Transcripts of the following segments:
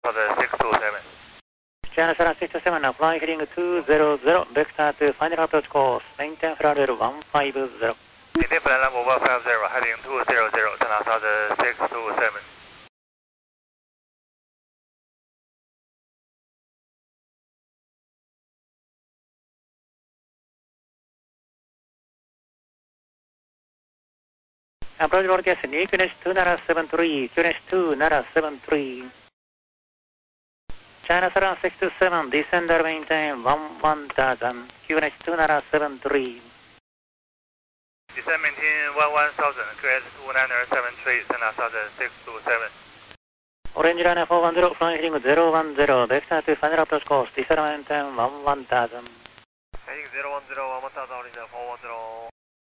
627. China 627, now flying heading 200, vector to final approach course, maintain flight level 150. Maintain flight level 150, heading 200, turn outside 627. Approach broadcast, QNH 2973, QNH 2973. China 627, descender maintain 1000, QNH 2973. Descend maintain 1000, QNH 2973, turn outside 627. Orange Line 410, flying heading 010, vector to final approach course, descender maintain 1000. Heading 010, 1000, orange 410.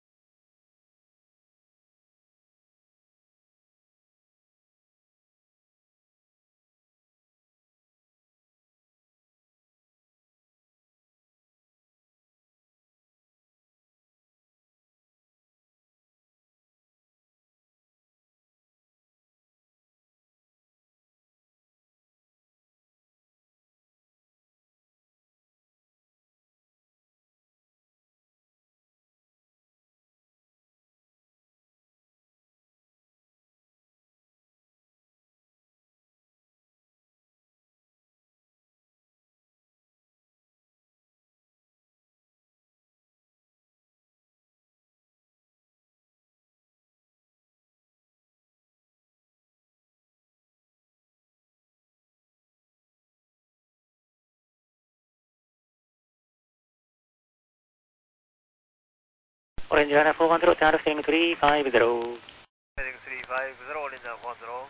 Orange Line 410, China heading 350. Heading 350, orange 410.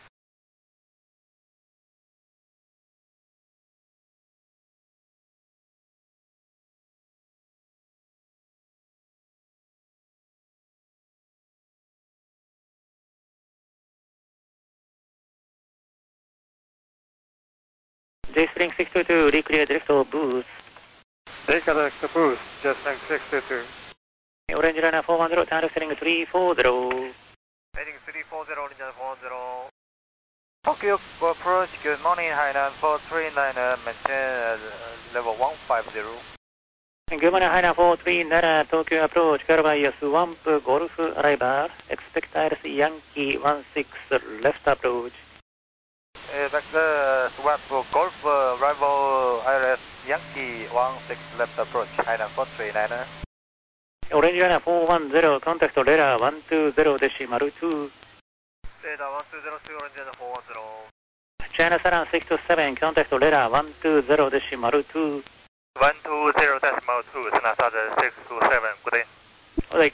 J-Spring 622, reclear drift or boost. Redirect the boost, J-Spring 622. Orange Line 410, China heading 340. Heading 340, orange 410. Tokyo approach, good morning, Hainan 439, maintain level 150. Good morning, Hainan 439, Tokyo approach, Carvaya Swamp, Golf, arrival, expect Iris Yankee 16, left approach. Vector Swamp, Golf, arrival IRS Yankee 16, left approach, Hainan 439. Orange Line 410, contact radar 120.2. Radar 1202, orange 410. China 627, contact radar 120.2. 120.2, turn outside 627, good day. Alright.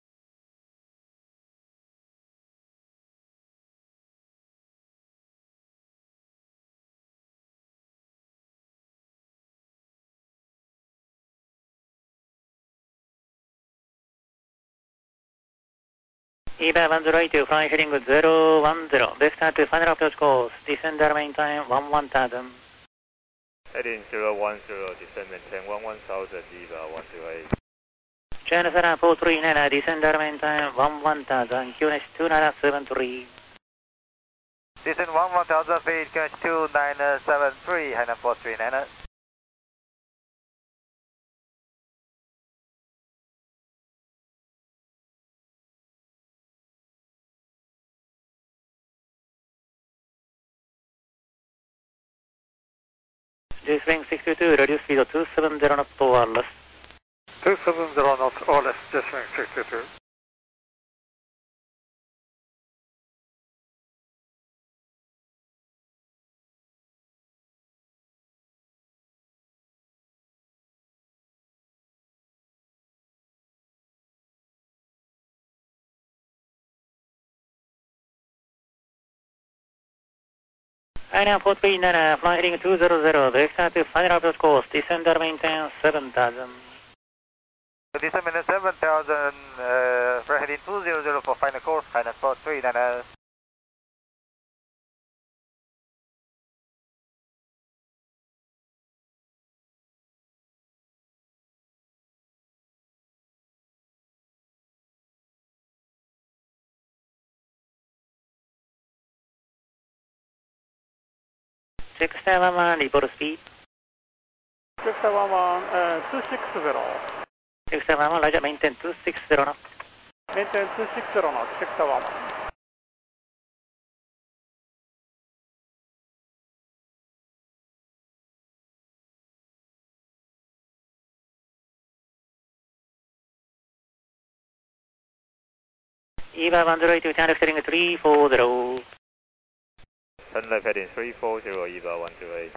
EVA 108, flying heading 010, vector to final approach course, descender maintain 1000. Heading 010, descend maintain 11000, EVA 128. China 439, descender maintain 1000, QNH 2973. Descend 1000 feet, QNH 2973, Hainan 439. J-Spring 622, reduce speed of 270 knots or less. 270 knots or less, J-Spring 622. Hainan 439, flying heading 200, vector to final approach course, descender maintain 7000. Descend maintain 7000, heading 200 for final course, Hainan 439. Check star 11, report speed. Check star 11, 260. Check star 11, Roger, maintain 260 knots. Maintain 260 knots, check star 11. EVA 108, turn left heading 340. Turn left heading 340, EVA 108.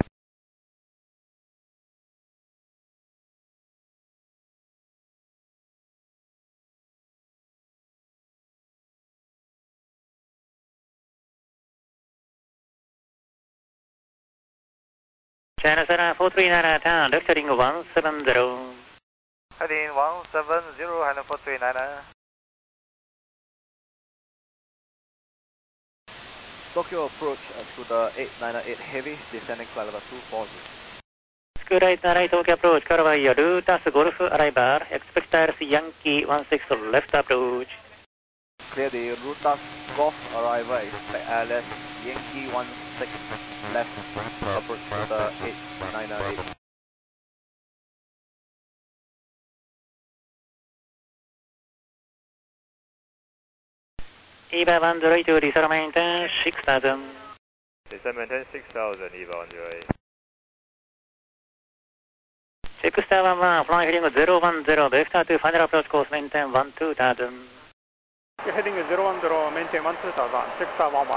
China Center 439, turn left heading 170. Heading 170, Hainan 439. Tokyo approach to the 898 heavy, descending flight level 240. Scoot 898, Tokyo approach, Carvay, Lutas Golf arrival, expect tires Yankee 16 left approach. Clear the Rutas Golf arrival, expect ILS Yankee 16 left approach to the 898. EVA 108, descend maintain 6000. Descend maintain 6000, EVA 108. Check star 11, flying heading 010, vector to final approach course maintain 12000. Heading 010, maintain 12000, check star 11.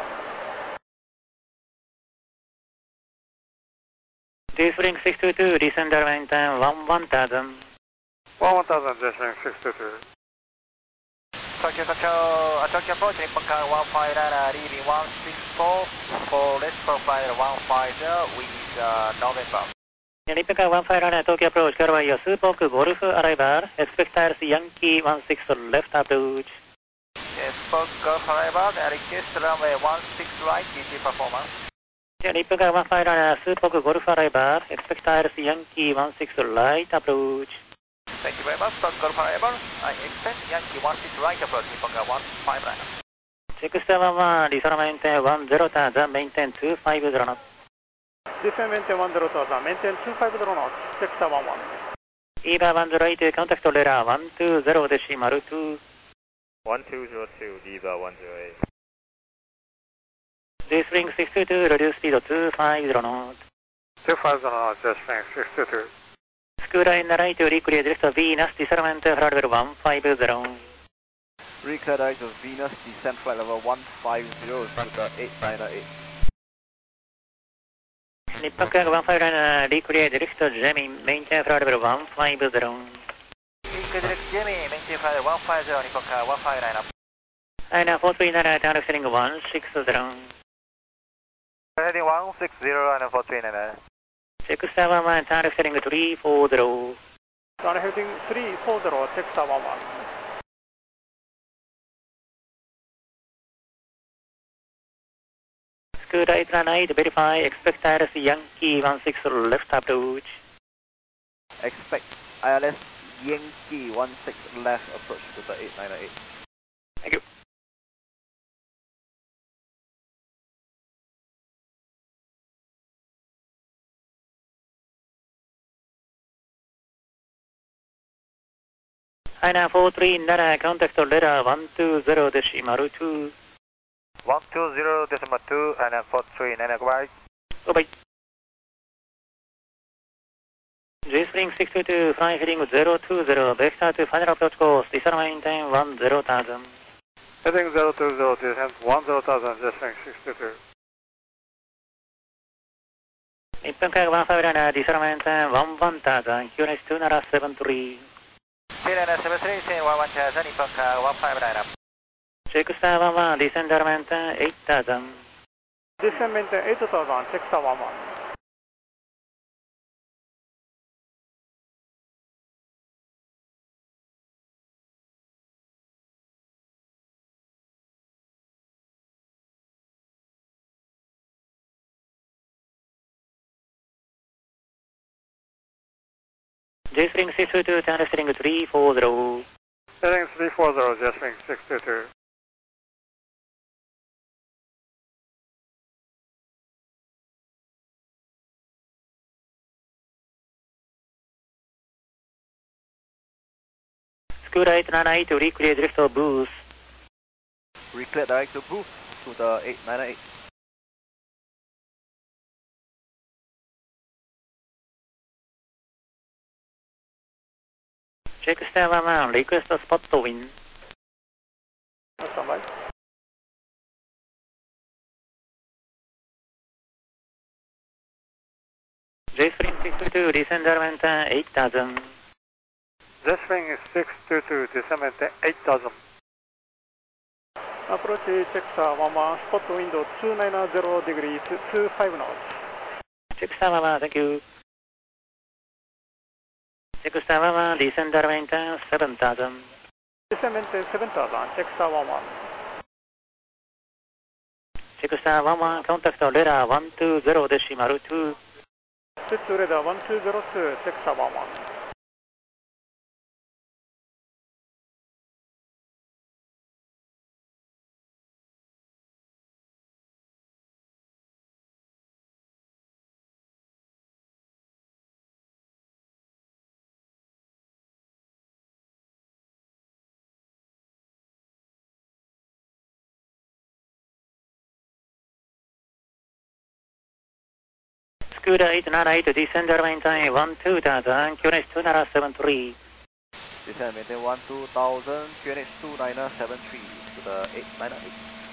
Spring 622, descender maintain 1000. 1000, descending 622. Tokyo Control, Tokyo approach, Nippon Car 159, leaving 164 for left profile 150 with November. Nippon Car 159, Tokyo approach, Carvay, Supok Golf arrival, expect tires Yankee 16 left approach. Yes, Spoke Golf arrival, request runway 16 right, duty performance. Nippon Car 159, Supok Golf arrival, expect tires Yankee 16 right approach. Thank you very much, Spoke Golf arrival. I expect Yankee 16 right approach, Nippon Car 159. Check star 11, descend maintain 10,000, maintain 250 knots. Descend maintain 10,000, maintain 250 knots, check star 11. EVA 108, contact Tolera 120.2. 1202, EVA 108. Spring 622, reduce speed to 250 knots. 250 knots, spring 622. Scooter in the right to recreate drift of Venus, descend maintain hardware 150. Reclear right of Venus, descend flight level 150 to the 898. Nippon Car 159, recreate drift of Gemini, maintain hardware 150. Direct Jimmy, maintain flight 150, Nippon Car 159 up. Hainan 439, turn left heading 160. Heading 160, Hainan 439. Check star 11, turn left heading 340. Turn heading 340, check star 11. Scooter 898, verify, expect tires Yankee 16 left approach. Expect ILS Yankee 16 left approach to the 898. Thank you. Hainan 439, contact Tolera 120.2. 120.2, Hainan 439, goodbye. Goodbye. Spring 622, flying heading 020, vector to final approach course, descend maintain 10,000. Heading 020, descend 10,000, spring 622. Nippon Car 159, descend maintain 11,000, QNH 2973. China 73, saying 1000, Nippon Car 159 up. Check star 11, descender maintain 8,000. Descend maintain 8,000, check star 11. Spring 622, turn left heading 340. Heading 340, spring 622. Scuba 898 to recreate drift of boost. Reclear direct to boost to the 898. Check stand 11, request a spot to wind. Standby. J-Spring 622, descender maintain 8000. Jetstream is 622, descend 8000. Approach check star 11, spot wind 290 degrees, 25 knots. Check stand 11, thank you. Check stand 11, descender maintain 7000. Descend maintain 7000, check star 11. Check stand 11, contact radar 120.2. Set to radar 1202, check star 11. Scuba 898 to descender maintain 12000, QNH 2973. Descend maintain 12000, QNH 2973 to the 898.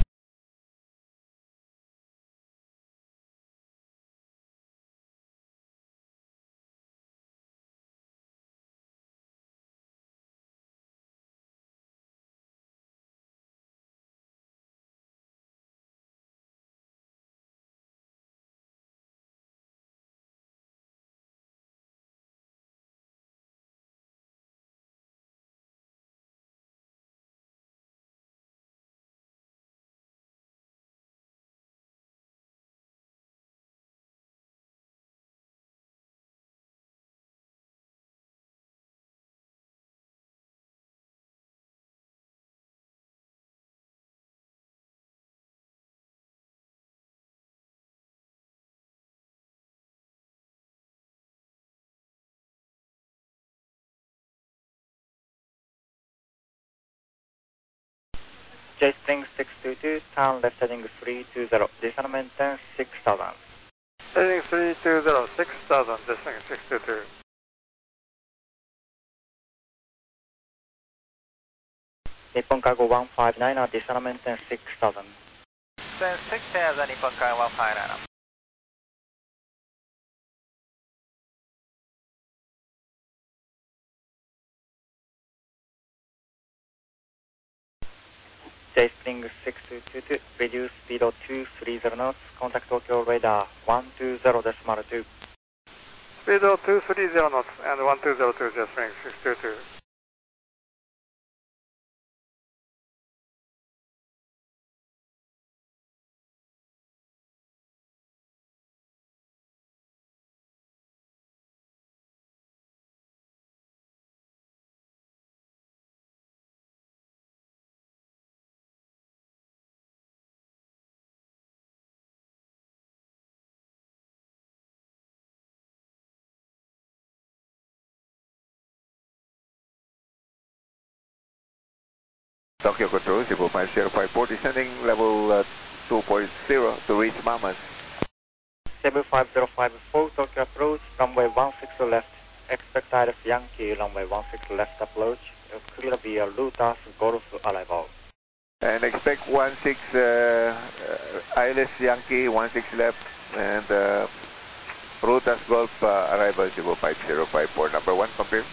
J-Spring 622, turn left heading 320, descend maintain 6000. Heading 320, 6000, Jetstream 622. Nippon Cargo 159, descend maintain 6000. Descend 6000, Nippon Cargo 159. J-Spring 6222, reduce speed of 230 knots, contact Tokyo radar 120.2. Speed of 230 knots and 1202, Jetstream 622. Tokyo Control 05054, descending level 2.0 to reach Mamas. 75054, Tokyo approach, runway 16 left, expect Iris Yankee, runway 16 left approach, clear via Lutas Golf arrival. And expect 16 ILS Yankee 16 left and Rutas Golf arrival 05054, number 1, confirm.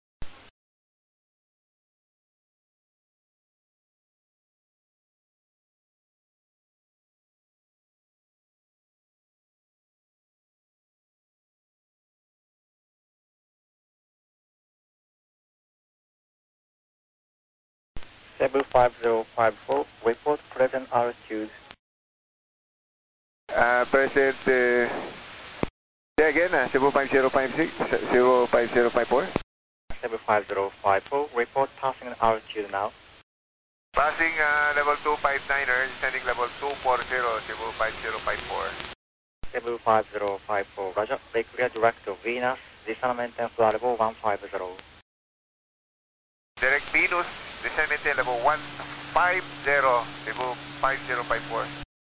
Cebu 5054, report present altitude. Present, say again, Cebu 5056, 05054. Cebu 5054, report passing altitude now. Passing level 259er, descending level 240, Cebu 5054. Cebu 5054, roger, bay clear direct to Venus, descend maintain flight level 150. Direct Venus, descend maintain level 150, level 5054.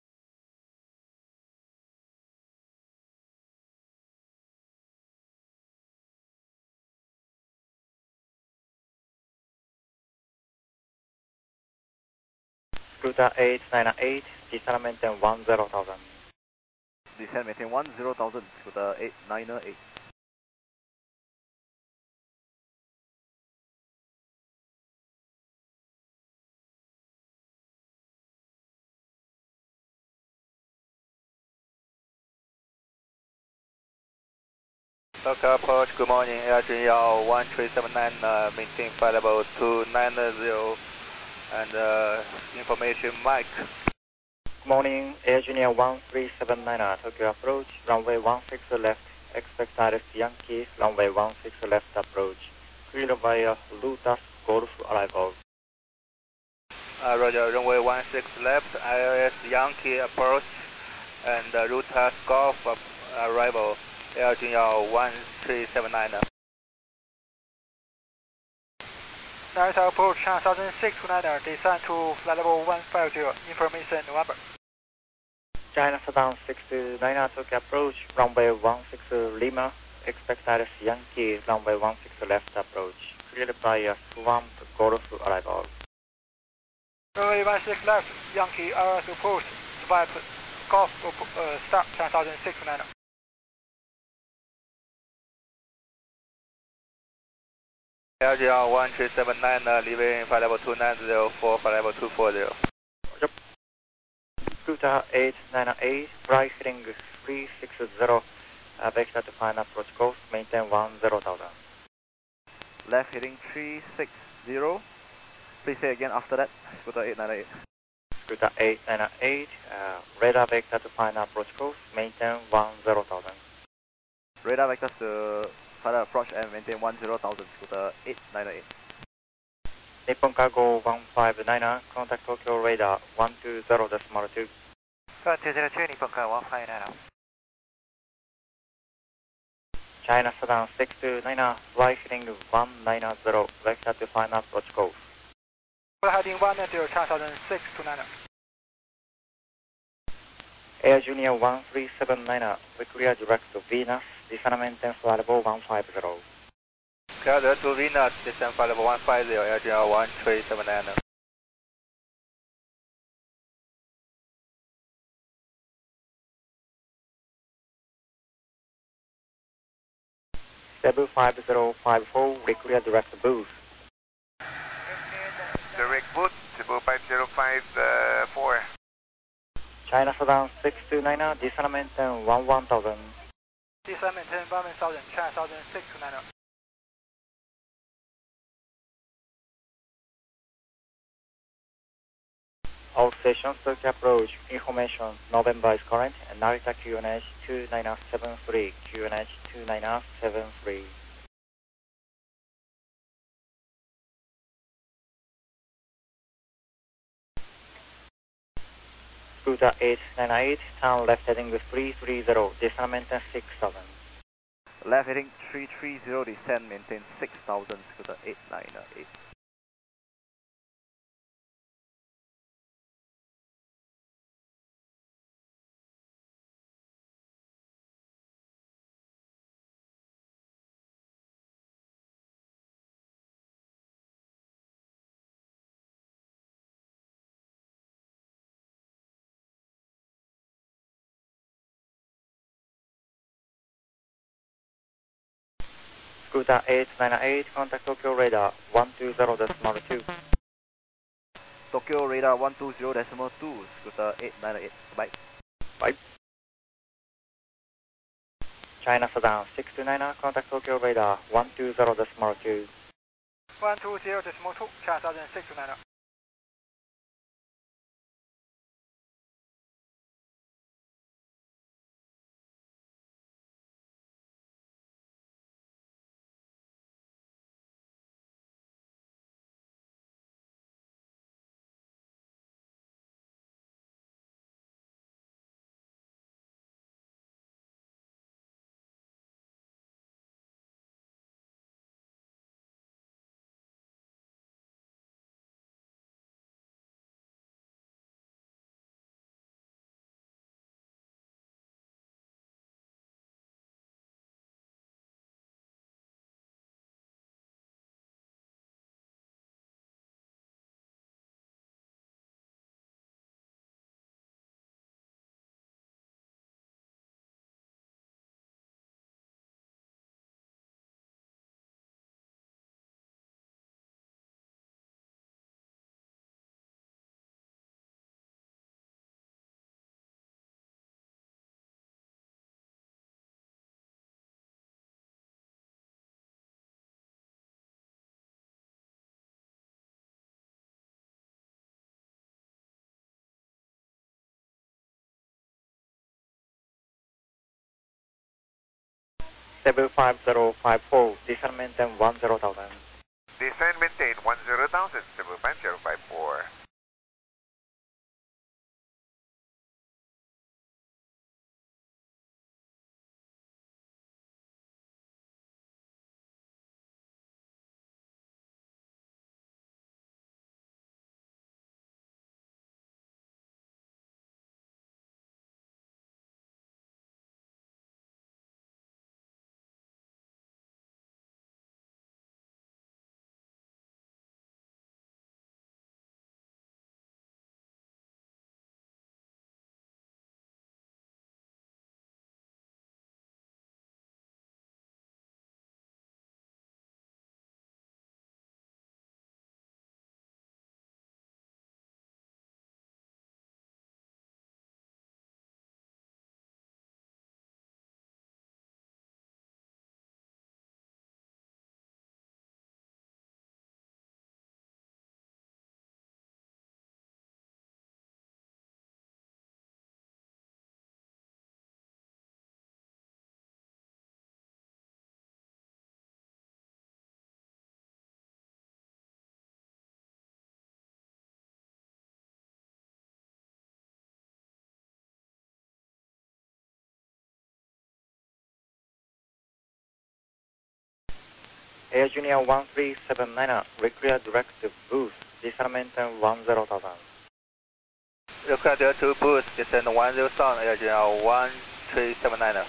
Scooter 898, descend maintain 10,000. Descend maintain 10,000, Scooter 898. Tokyo approach, good morning, Air Junior 1379, maintain flight level 290, and information Mike. Good morning, Air Junior 1379, Tokyo approach, runway 16 left, expect Iris Yankee, runway 16 left approach, clear via Lotus Golf arrival. Roger, runway 16 left, ILS Yankee approach, and Lotus Golf arrival, Air Junior 1379. Nice approach, China 629, descend to flight level 150, information November. China Southern 629, Tokyo approach, runway 16 Lima, expect Iris Yankee, runway 16 left approach, cleared via Swamp Golf arrival. Runway 16 left, Yankee ILS approach, Swamp Golf start, China 629. LGR 1379, leaving flight level 290 for flight level 240. Yep. Scooter 898, right heading 360, vector to final approach course, maintain 10,000. Left heading 360. Please say again after that, Scooter 898. Scooter 898, radar vector to final approach course, maintain 10,000. Radar vectors to final approach and maintain 10,000, Scooter 898. Nippon Cargo 159, contact Tokyo radar 120.2. 202, Nippon Cargo 159. China Southern 629, fly heading 190, vector to final approach course. Flight heading 190, China 629. Air Junior 1379, we clear direct to Venus, descend maintain flight level 150. Clear direct to Venus, descend flight level 150, Air Junior 1379. Cebu 5054, we clear direct to booth. Direct boot, Cebu 5054. China Southern 629, descend maintain 11,000. Descend maintain 11,000, China 629. All stations Tokyo approach, information, November is current, and Narita QNH 2973, QNH 2973. Scooter 898, turn left heading 330, descend maintain 6,000. Left heading 330, descend maintain 6,000, Scooter 898. Scooter 898, contact Tokyo radar 120.2. Tokyo radar 120.2, Scooter 898. Bye. Bye. China Southern 629, contact Tokyo radar 120.2. 120.2, China 629. Cebu 5054, descend maintain 10,000. Descend maintain 10,000, Cebu 5054. Air Junior 1379, require direct to boost, descend maintain 10,000. Require direct to boost, descend 10,000, Air Junior 1379.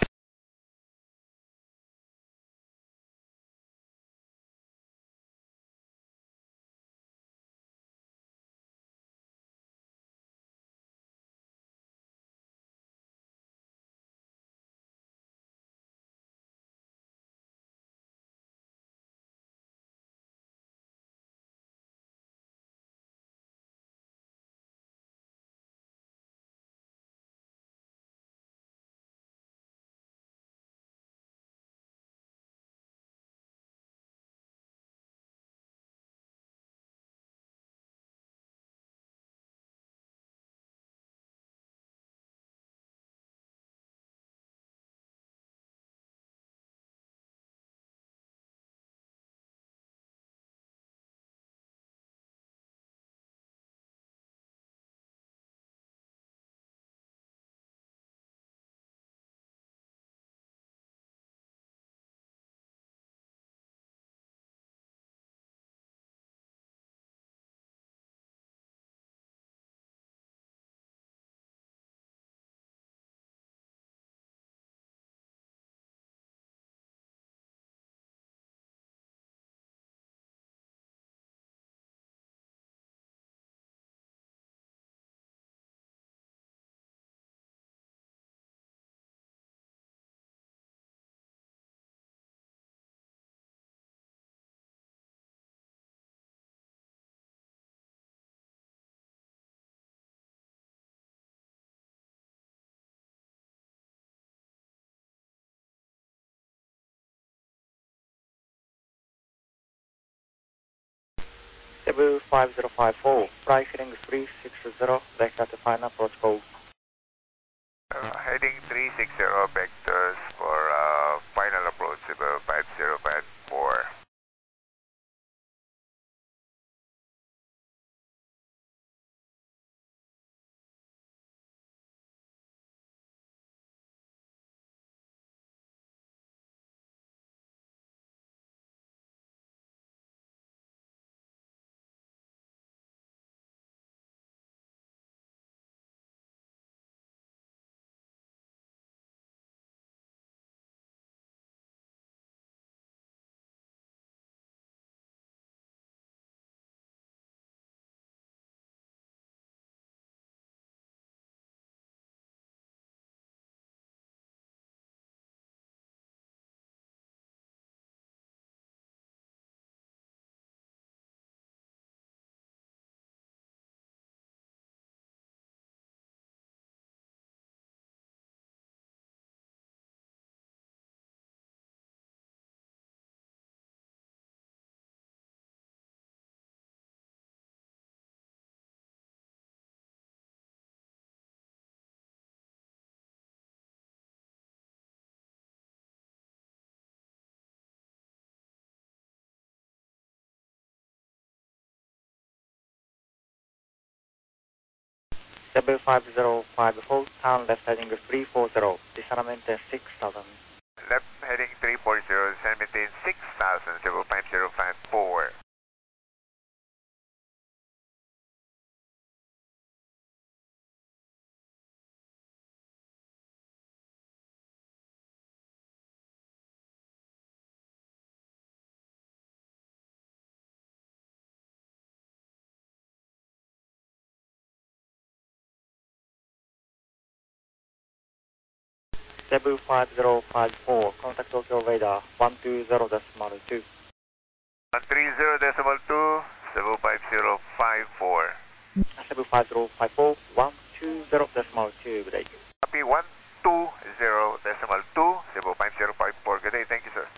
Cebu 5054, flight heading 360, vector to final approach code. Heading 360 vectors for final approach, Cebu 5054. 75054, turn left heading 340, descendment 6000. Left heading 340, descend maintain 6000, 75054. Cebu 5054, contact Tokyo radar 120.2. 130.2, Cebu 5054. Cebu 5054, 120.2, good day. Copy 120.2, Cebu 5054. Good day, thank you, sir.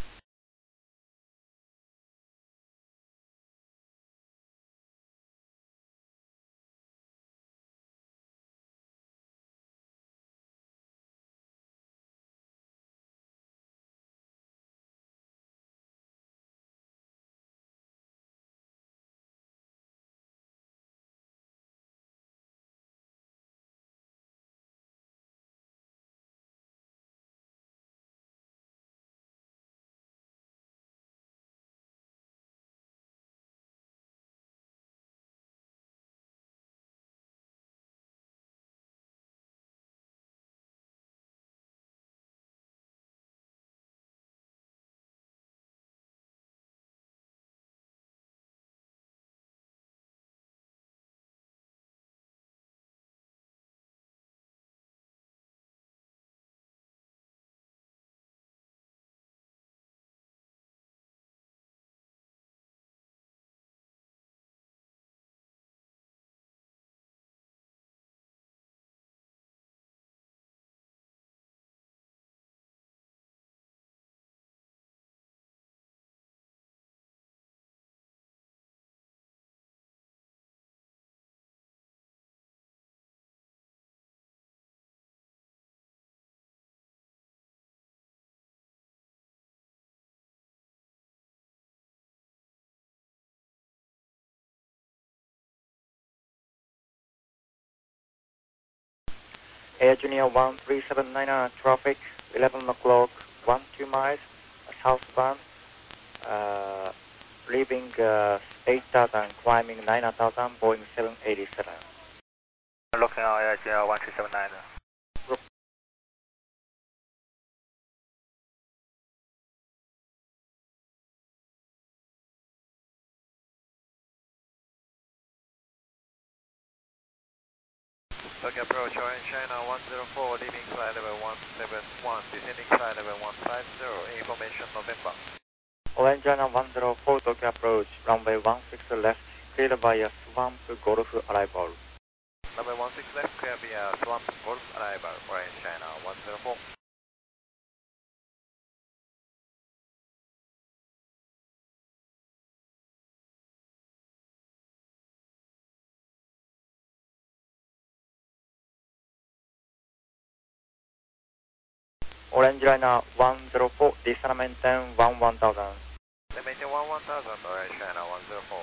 Air Junior 1379, traffic 11 o'clock, 12 miles, southbound, leaving 8,000, climbing 9,000, Boeing 787. Looking out Air Junior 1379. Tokyo approach, Orange China 104, leaving flight level 171, descending flight level 150, information November. Orange China 104, Tokyo approach, runway 16 left, cleared via Swamp Golf arrival. Runway 16 left, clear via Swamp Golf arrival, Orange China 104. Orange Liner 104, descendment 10, 1000. Maintain 1000, Orange China 104.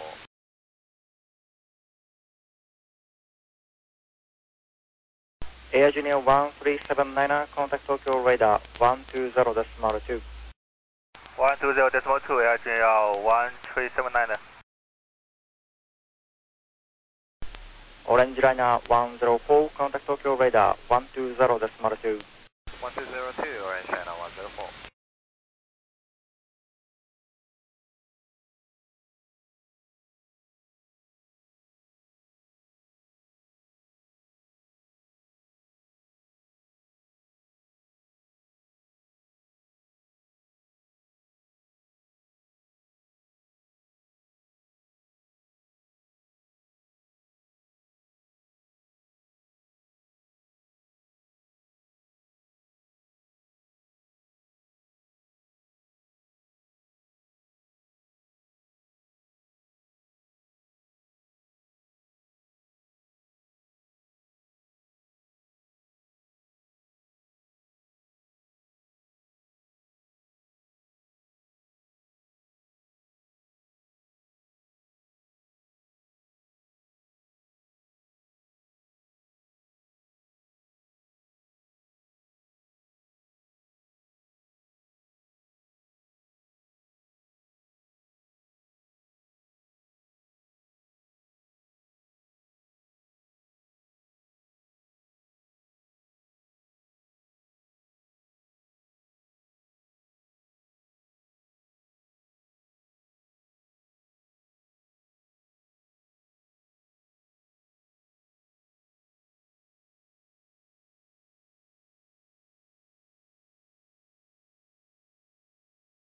Air Junior 1379, contact Tokyo radar 120.2. 120.2, Air Junior 1379. Orange Liner 104, contact Tokyo radar 120.2. 1202, Orange China 104.